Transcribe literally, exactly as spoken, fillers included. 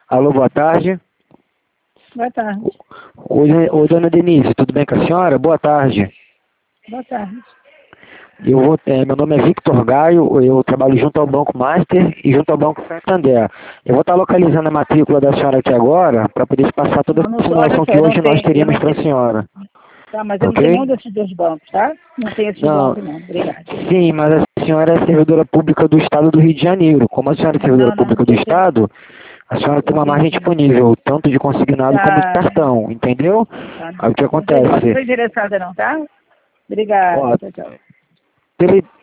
Alô, boa tarde. Boa tarde. Oi, oi, dona Denise, tudo bem com a senhora? Boa tarde. Boa tarde. Eu vou, é, meu nome é Victor Gaio, eu trabalho junto ao Banco Master e junto ao Banco Santander. Eu vou estar localizando a matrícula da senhora aqui agora para poder passar toda Não, a não sou, olha simulação só, que eu não hoje nós tenho, eu teríamos não para a tenho, senhora. tá, mas eu não tenho Ok? nenhum desses dois bancos, tá? Não tenho esse Não, banco não, obrigada. sim, mas a senhora é servidora pública do Estado do Rio de Janeiro. Como a senhora é servidora Não, não, pública não do sou servidor. Estado, a senhora tem uma margem Entendi. disponível, tanto de consignado como de Tá, cartão, entendeu? tá. Aí o que Não tô, não tô acontece? interessada não, tá? Obrigada, Ó, tchau, tchau. tele,